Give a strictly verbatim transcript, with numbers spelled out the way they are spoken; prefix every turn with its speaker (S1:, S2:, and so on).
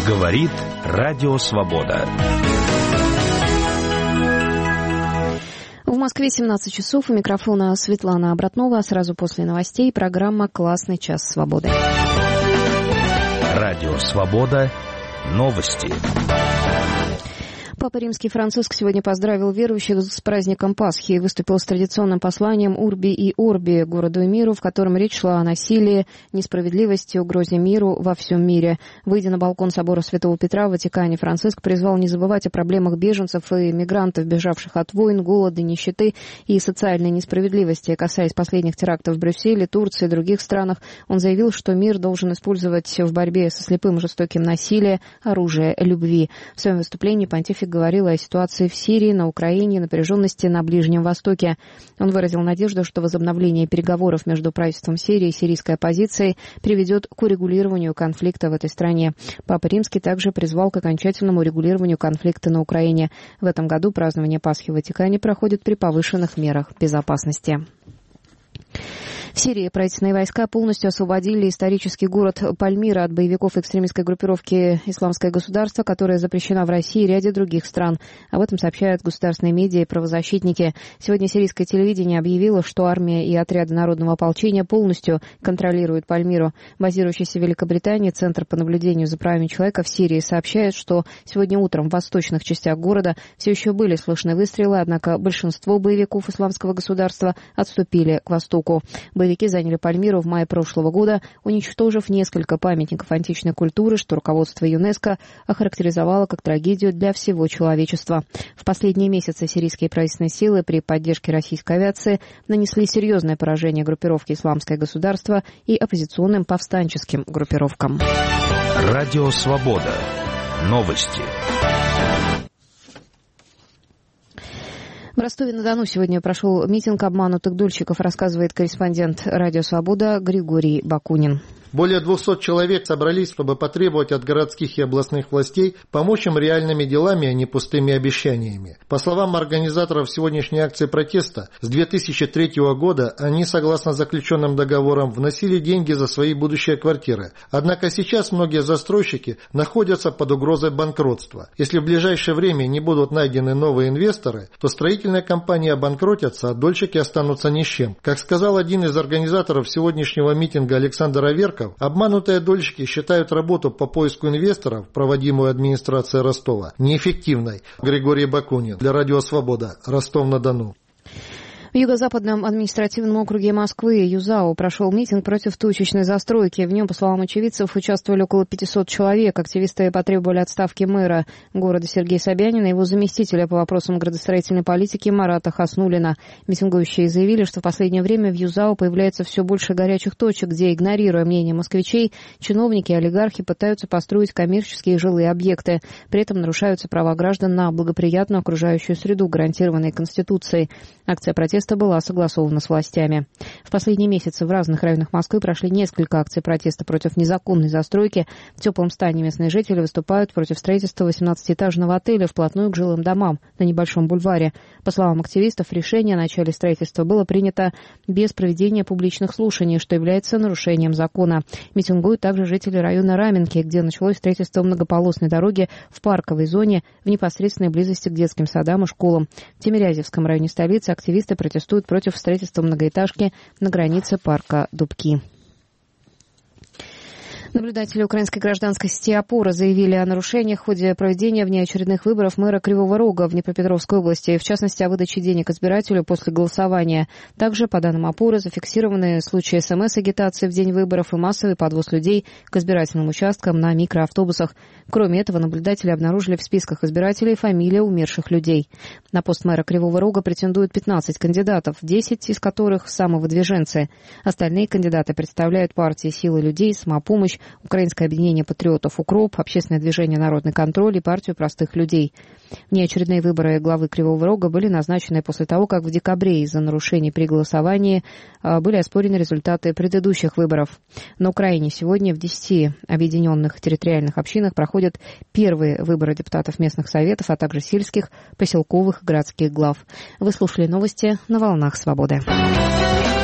S1: Говорит Радио Свобода.
S2: В Москве семнадцать часов. У микрофона Светлана Обратнова. А сразу после новостей программа «Классный час свободы».
S1: Радио Свобода. Новости.
S2: Папа Римский Франциск сегодня поздравил верующих с праздником Пасхи и выступил с традиционным посланием «Урби и Орби» городу и миру, в котором речь шла о насилии, несправедливости, угрозе миру во всем мире. Выйдя на балкон собора Святого Петра в Ватикане, Франциск призвал не забывать о проблемах беженцев и мигрантов, бежавших от войн, голода, нищеты и социальной несправедливости. Касаясь последних терактов в Брюсселе, Турции и других странах, он заявил, что мир должен использовать в борьбе со слепым и жестоким насилием оружие любви. В своем выступлении понтифик говорил о ситуации в Сирии, на Украине, напряженности на Ближнем Востоке. Он выразил надежду, что возобновление переговоров между правительством Сирии и сирийской оппозицией приведет к урегулированию конфликта в этой стране. Папа Римский также призвал к окончательному урегулированию конфликта на Украине. В этом году празднование Пасхи в Ватикане проходит при повышенных мерах безопасности. В Сирии правительственные войска полностью освободили исторический город Пальмира от боевиков экстремистской группировки «Исламское государство», которая запрещена в России и ряде других стран. Об этом сообщают государственные медиа и правозащитники. Сегодня сирийское телевидение объявило, что армия и отряды народного ополчения полностью контролируют Пальмиру. Базирующийся в Великобритании Центр по наблюдению за правами человека в Сирии сообщает, что сегодня утром в восточных частях города все еще были слышны выстрелы, однако большинство боевиков «Исламского государства» отступили к востоку. Боевики заняли Пальмиру в мае прошлого года, уничтожив несколько памятников античной культуры, что руководство ЮНЕСКО охарактеризовало как трагедию для всего человечества. В последние месяцы сирийские правительственные силы при поддержке российской авиации нанесли серьезное поражение группировке «Исламское государство» и оппозиционным повстанческим группировкам.
S1: Радио Свобода. Новости.
S2: В Ростове-на-Дону сегодня прошел митинг обманутых дольщиков, рассказывает корреспондент «Радио Свобода» Григорий Бакунин.
S3: Более двухсот человек собрались, чтобы потребовать от городских и областных властей помочь им реальными делами, а не пустыми обещаниями. По словам организаторов сегодняшней акции протеста, с две тысячи третьего года они, согласно заключенным договорам, вносили деньги за свои будущие квартиры. Однако сейчас многие застройщики находятся под угрозой банкротства. Если в ближайшее время не будут найдены новые инвесторы, то строительные компании обанкротятся, а дольщики останутся ни с чем. Как сказал один из организаторов сегодняшнего митинга Александр Аверков, обманутые дольщики считают работу по поиску инвесторов, проводимую администрацией Ростова, неэффективной. Григорий Бакунин для Радио Свобода, Ростов-на-Дону.
S2: В Юго-Западном административном округе Москвы ЮЗАО прошел митинг против точечной застройки. В нем, по словам очевидцев, участвовали около пятисот человек. Активисты потребовали отставки мэра города Сергея Собянина и его заместителя по вопросам градостроительной политики Марата Хаснуллина. Митингующие заявили, что в последнее время в ЮЗАО появляется все больше горячих точек, где, игнорируя мнение москвичей, чиновники и олигархи пытаются построить коммерческие жилые объекты. При этом нарушаются права граждан на благоприятную окружающую среду, гарантированные Конституцией. Акция протеста была согласована с властями. В последние месяцы в разных районах Москвы прошли несколько акций протеста против незаконной застройки. В теплом стане местные жители выступают против строительства восемнадцатиэтажного отеля вплотную к жилым домам на небольшом бульваре. По словам активистов, решение о начале строительства было принято без проведения публичных слушаний, что является нарушением закона. Митингуют также жители района Раменки, где началось строительство многополосной дороги в парковой зоне в непосредственной близости к детским садам и школам. В Тимирязевском районе столицы активисты протестуют против строительства многоэтажки на границе парка Дубки. Наблюдатели украинской гражданской сети «Опора» заявили о нарушениях в ходе проведения внеочередных выборов мэра Кривого Рога в Днепропетровской области, в частности, о выдаче денег избирателю после голосования. Также, по данным «Опоры», зафиксированы случаи СМС-агитации в день выборов и массовый подвоз людей к избирательным участкам на микроавтобусах. Кроме этого, наблюдатели обнаружили в списках избирателей фамилии умерших людей. На пост мэра Кривого Рога претендуют пятнадцать кандидатов, десять из которых самовыдвиженцы. Остальные кандидаты представляют партии «Силы людей», «Самопомощь», Украинское объединение патриотов «УКРОП», Общественное движение «Народный контроль» и партию простых людей. Внеочередные выборы главы Кривого Рога были назначены после того, как в декабре из-за нарушений при голосовании были оспорены результаты предыдущих выборов. На Украине сегодня в десяти объединенных территориальных общинах проходят первые выборы депутатов местных советов, а также сельских, поселковых и городских глав. Вы слушали новости на «Волнах Свободы».